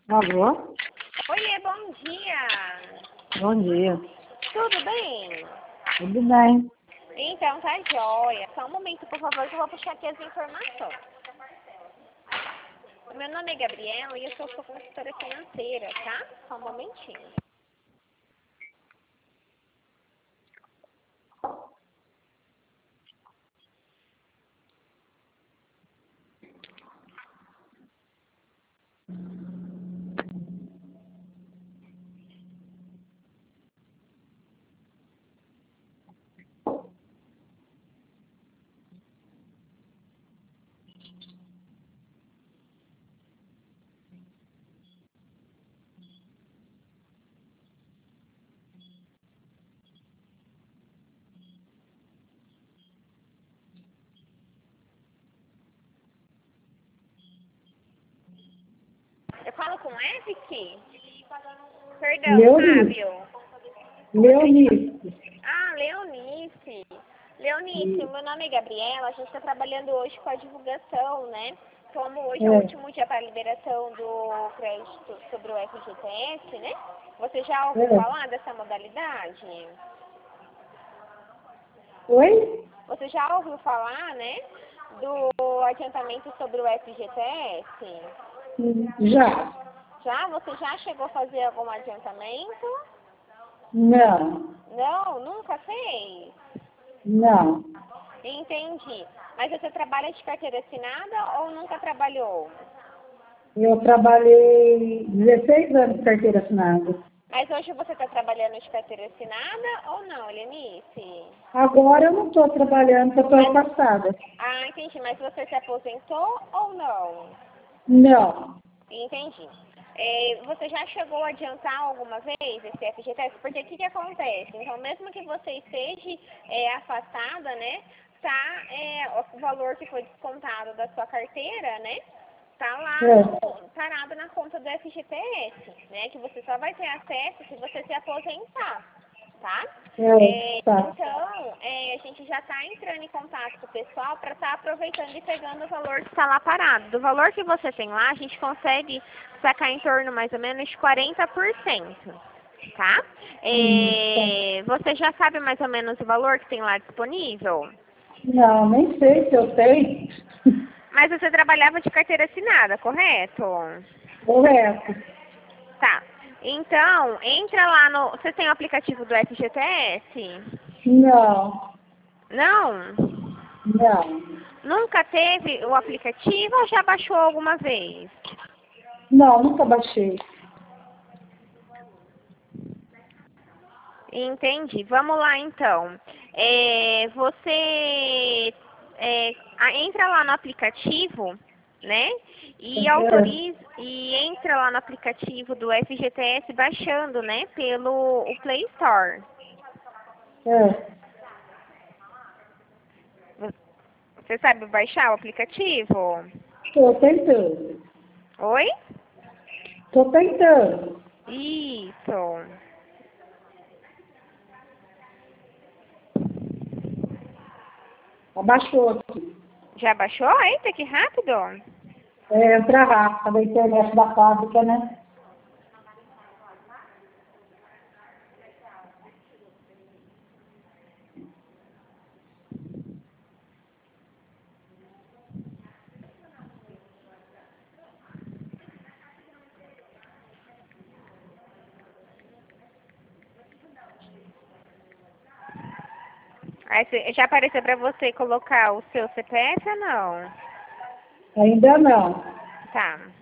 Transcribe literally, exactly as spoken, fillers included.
Alô? Oiê, bom dia. Bom dia. Tudo bem? Tudo bem? Então tá jóia. Só um momento, por favor, que eu vou puxar aqui as informações. Meu nome é Gabriela e eu sou sua consultora financeira, tá? Só um momentinho. Eu falo com Epic? Perdão, Leonice. Fábio. Leonice. Ah, Leonice. Leonice, meu nome é Gabriela. A gente está trabalhando hoje com a divulgação, né? Como hoje é o É. último dia para a liberação do crédito sobre o F G T S, né? Você já ouviu É. falar dessa modalidade? Oi? Você já ouviu falar, né, do adiantamento sobre o F G T S? Hum, Já. Já? Você já chegou a fazer algum adiantamento? Não. Não, nunca fez? Não. Entendi. Mas você trabalha de carteira assinada ou nunca trabalhou? Eu trabalhei dezesseis anos de carteira assinada. Mas hoje você está trabalhando de carteira assinada ou não, Lenice? Agora eu não estou trabalhando, porque eu estou afastada. Ah, entendi. Mas você se aposentou ou não? Não. Entendi. É, você já chegou a adiantar alguma vez esse F G T S? Porque o que, que acontece? Então, mesmo que você esteja é, afastada, né, tá, é, o valor que foi descontado da sua carteira, né, tá lá É. no, parado na conta do F G T S, né, que você só vai ter acesso se você se aposentar, tá? É. É, Tá. então, é, a gente já está entrando em contato com o pessoal para estar aproveitando e pegando o valor que está lá parado. Do valor que você tem lá, a gente consegue sacar em torno mais ou menos de quarenta por cento, tá? Hum, tá. É, você já sabe mais ou menos o valor que tem lá disponível? Não, nem sei se eu tenho. Mas você trabalhava de carteira assinada, correto? Correto. Tá. Então, entra lá no... Você tem o aplicativo do F G T S? Não. Não? Não. Nunca teve o aplicativo ou já baixou alguma vez? Não, nunca baixei. Entendi. Vamos lá então. É, você é, a- entra lá no aplicativo, né? E É. autoriza e entra lá no aplicativo do F G T S baixando, né? Pelo o Play Store. É. Você sabe baixar o aplicativo? Estou tentando. Oi? Estou tentando. Isso. Abaixou aqui. Já baixou? Eita, que rápido! É, entra rápido, da internet da fábrica, né? Aí cê- já apareceu pra você colocar o seu C P F ou não? Ainda não. Tá.